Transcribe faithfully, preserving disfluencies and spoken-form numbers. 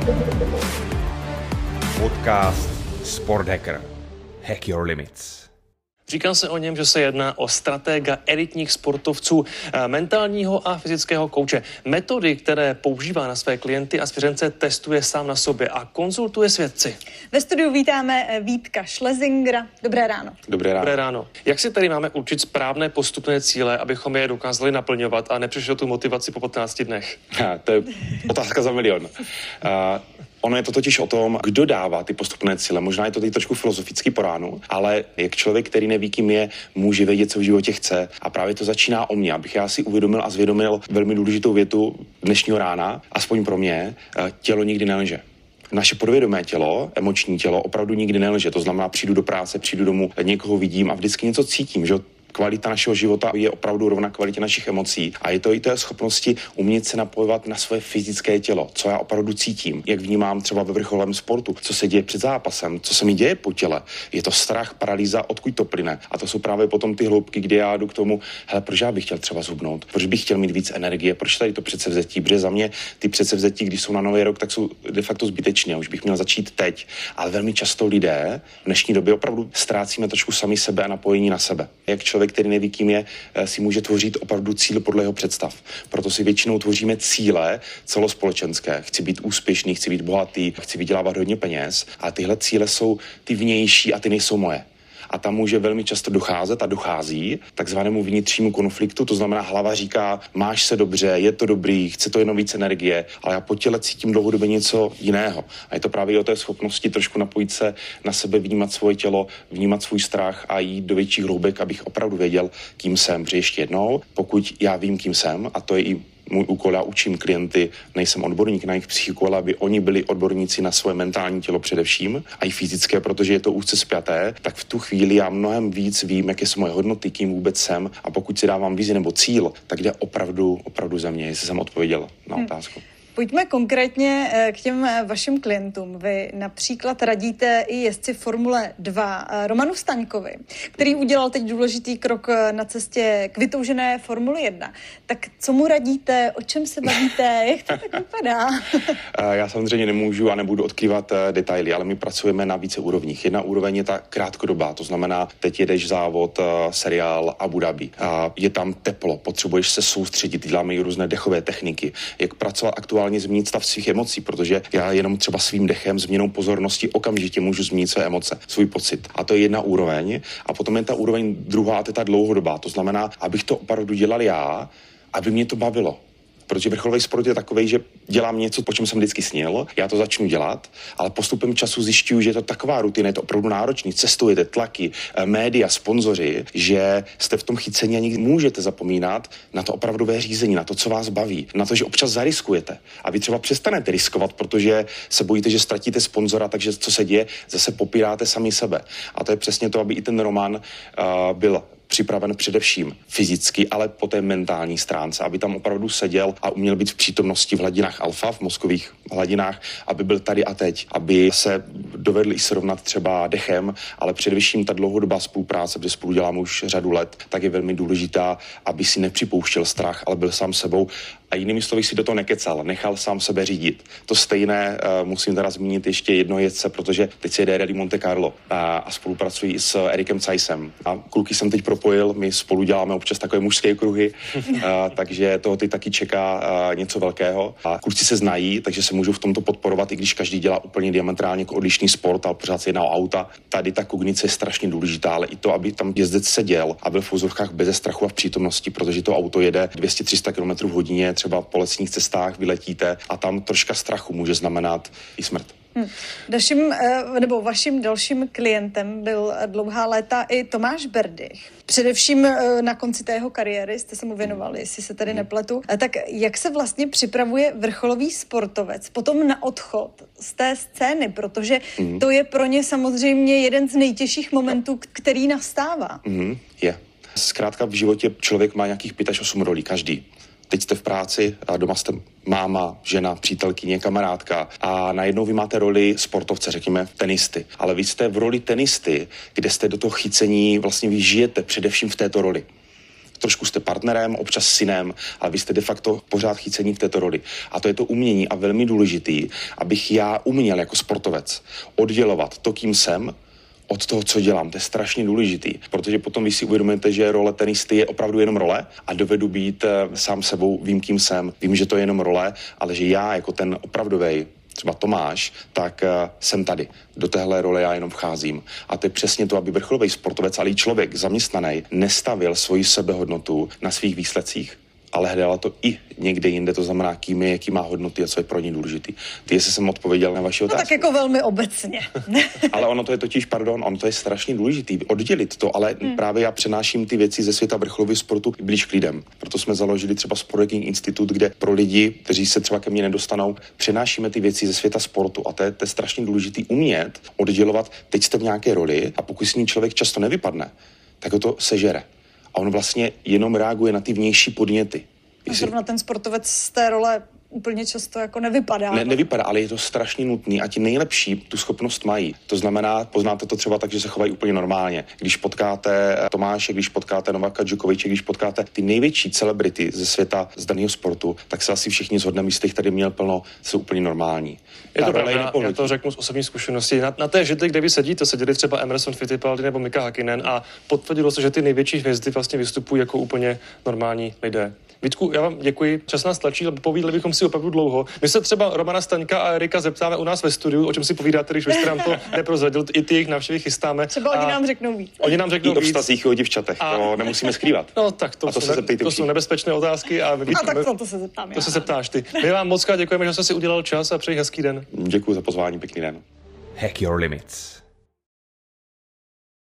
Podcast Sport Hacker. Hack your limits. Říká se o něm, že se jedná o stratega elitních sportovců, mentálního a fyzického kouče. Metody, které používá na své klienty a svěřence, testuje sám na sobě a konzultuje s vědci. Ve studiu vítáme Vítka Schlesingera. Dobré ráno. Dobré ráno. Dobré ráno. Jak si tedy máme určit správné postupné cíle, abychom je dokázali naplňovat a nepřišli tu motivaci po patnácti dnech? Ha, to je otázka za milion. Uh, Ono je to totiž o tom, kdo dává ty postupné cíle. Možná je to teď trošku filozofický po ránu, ale jak člověk, který neví, kým je, může vědět, co v životě chce. A právě to začíná o mně, abych já si uvědomil a zvědomil velmi důležitou větu dnešního rána, aspoň pro mě, tělo nikdy nelže. Naše podvědomé tělo, emoční tělo opravdu nikdy nelže. To znamená, přijdu do práce, přijdu domů, někoho vidím a vždycky něco cítím, že kvalita našeho života je opravdu rovna kvalitě našich emocí. A je to i té schopnosti umět se napojovat na svoje fyzické tělo, co já opravdu cítím, jak vnímám třeba ve vrcholovém sportu, co se děje před zápasem, co se mi děje po těle. Je to strach, paralýza, odkud to plyne. A to jsou právě potom ty hloubky, kde já jdu k tomu, hele, proč já bych chtěl třeba zhubnout, proč bych chtěl mít víc energie, proč tady to předsevzetí, protože za mě ty předsevzetí, když jsou na nový rok, tak jsou de facto zbytečné, už bych měl začít teď. Ale velmi často lidé v dnešní době opravdu ztrácíme trošku sami sebe a napojení na sebe. Jak člověk, který neví, kým je, si může tvořit opravdu cíl podle jeho představ. Proto si většinou tvoříme cíle celospolečenské. Chci být úspěšný, chci být bohatý, chci vydělávat hodně peněz, a tyhle cíle jsou ty vnější a ty nejsou moje. A tam může velmi často docházet a dochází takzvanému vnitřnímu konfliktu, to znamená, hlava říká, máš se dobře, je to dobrý, chce to jenom víc energie, ale já po těle cítím dlouhodobě něco jiného. A je to právě o té schopnosti trošku napojit se na sebe, vnímat svoje tělo, vnímat svůj strach a jít do větších hloubek, abych opravdu věděl, kým jsem. Protože ještě jednou, pokud já vím, kým jsem, a to je i můj úkol, já učím klienty, nejsem odborník na jejich psychiku, ale aby oni byli odborníci na svoje mentální tělo především a i fyzické, protože je to úzce spjaté, tak v tu chvíli já mnohem víc vím, jaké jsou moje hodnoty, kým vůbec jsem, a pokud si dávám vizi nebo cíl, tak jde opravdu, opravdu ze mě, jestli jsem odpověděl na otázku. Hmm. Pojďme konkrétně k těm vašim klientům. Vy například radíte i jezdci Formule dva Romanu Staňkovi, který udělal teď důležitý krok na cestě k vytoužené Formule jedna. Tak co mu radíte, o čem se bavíte, jak to tak vypadá? Já samozřejmě nemůžu a nebudu odkrývat detaily, ale my pracujeme na více úrovních. Jedna úroveň je ta krátkodobá, to znamená, teď jedeš závod, seriál Abu Dhabi. Je tam teplo, potřebuješ se soustředit, děláme i různé dechové techniky, jak pracovat aktuálně změnit stav svých emocí, protože já jenom třeba svým dechem, změnou pozornosti okamžitě můžu změnit své emoce, svůj pocit. A to je jedna úroveň. A potom je ta úroveň druhá, to je ta dlouhodobá. To znamená, abych to opravdu dělal já, aby mě to bavilo. Protože vrcholový sport je takovej, že dělám něco, po čem jsem vždycky snil, já to začnu dělat, ale postupem času zjišťuju, že je to taková rutina, je to opravdu náročný, cestujete, tlaky, média, sponzoři, že jste v tom chycení a nikdy můžete zapomínat na to opravdové řízení, na to, co vás baví, na to, že občas zariskujete. A vy třeba přestanete riskovat, protože se bojíte, že ztratíte sponzora, takže co se děje, zase popíráte sami sebe. A to je přesně to, aby i ten Roman uh, byl připraven především fyzicky, ale po té mentální stránce, aby tam opravdu seděl a uměl být v přítomnosti v hladinách alfa, v mozkových hladinách, aby byl tady a teď, aby se dovedl i srovnat třeba dechem, ale především ta dlouhodobá spolupráce, protože spolu děláme už řadu let, tak je velmi důležitá, aby si nepřipouštěl strach, ale byl sám sebou. A jinými slovy si do toho nekecal, nechal sám sebe řídit. To stejné uh, musím teda zmínit ještě jedno jezdce, protože teď se jede Rally Monte Carlo a, a spolupracuji s Erikem Zeissem. A kluky jsem teď propojil, my spolu děláme občas takové mužské kruhy, uh, takže toho teď taky čeká uh, něco velkého. A kluci se znají, takže se můžou v tomto podporovat, i když každý dělá úplně diametrálně odlišný sport, ale pořád se jedná o auta. Tady ta kognice je strašně důležitá, ale i to, aby tam jezdec seděl a byl v úzovkách bez strachu a v přítomnosti, protože to auto jede dvě stě tři sta kilometrů v hodině, třeba po lesních cestách vyletíte a tam troška strachu může znamenat i smrt. Hmm. Dalším, nebo vaším dalším klientem byl dlouhá léta i Tomáš Berdych. Především na konci té jeho kariéry jste se mu věnovali, jestli se tady nepletu. Tak jak se vlastně připravuje vrcholový sportovec potom na odchod z té scény, protože hmm. to je pro ně samozřejmě jeden z nejtěžších momentů, který nastává. Hmm. Je. Zkrátka v životě člověk má nějakých pět až osm rolí, každý. Teď jste v práci a doma jste máma, žena, přítelkyně, kamarádka a najednou vy máte roli sportovce, řekněme tenisty. Ale vy jste v roli tenisty, kde jste do toho chycení, vlastně vy žijete především v této roli. Trošku jste partnerem, občas synem, ale vy jste de facto pořád chycení v této roli. A to je to umění a velmi důležitý, abych já uměl jako sportovec oddělovat to, kým jsem, od toho, co dělám. To je strašně důležitý, protože potom vy si uvědomujete, že role tenisty je opravdu jenom role a dovedu být e, sám sebou, vím, kým jsem, vím, že to je jenom role, ale že já jako ten opravdovej, třeba Tomáš, tak uh, jsem tady. Do téhle role já jenom vcházím. A to je přesně to, aby vrcholový sportovec, ale i člověk zaměstnaný, nestavil svoji sebehodnotu na svých výsledcích, ale hledala to i někde jinde, to znamená, kým je, jaký má hodnoty a co je pro ní důležitý. Ty, jestli jsem odpověděl na vaši otázku. No tak jako velmi obecně. Ale ono to je totiž, pardon, ono to je strašně důležitý, oddělit to, ale hmm. právě já přenáším ty věci ze světa vrcholového sportu blíž k lidem. Proto jsme založili třeba Sporting Institut, kde pro lidi, kteří se třeba ke mně nedostanou, přenášíme ty věci ze světa sportu a to je, to je strašně důležitý umět oddělovat, teď jste v nějaké roli a pokud s ní člověk často nevypadne, tak ho to sežere. A on vlastně jenom reaguje na ty vnější podněty. A zrovna ten sportovec z té role úplně často jako nevypadá. Ne, nevypadá, ale je to strašně nutný a ti nejlepší tu schopnost mají. To znamená, poznáte to třeba tak, že se chovají úplně normálně. Když potkáte Tomáše, když potkáte Novaka Djokoviče, když potkáte ty největší celebrity ze světa z daného sportu, tak se asi všichni shodneme, jste jich tady měl plno, jsou úplně normální. Je to pravda, já to řeknu z osobní zkušenosti. Na, na té židli, kde vy sedíte, seděli třeba Emerson Fittipaldi nebo Mika Hakkinen a potvrdilo se, že ty největší hvězdy vlastně vystupují jako úplně normální lidé. Vítku, já vám děkuji. Čas nás tlačí, ale povídali bychom si opravdu dlouho. My se třeba Romana Staňka a Erika zeptáme u nás ve studiu, o čem si povídáte, když vy jste nám to neprozradil, i ty jejich návštěvy chystáme. Třeba oni nám řeknou víc. Oni nám řeknou víc. I o víc. vztazích, o divčatech, a... to nemusíme skrývat. No tak to, to, jsou, se ne, to jsou nebezpečné otázky. A, Vítku, a tak to, to se zeptám To já. se zeptáš ty. My vám moc krát děkujeme, že jste si udělal čas a přeji hezký den. Děkuji za pozvání, pěkný den. Hack your limits.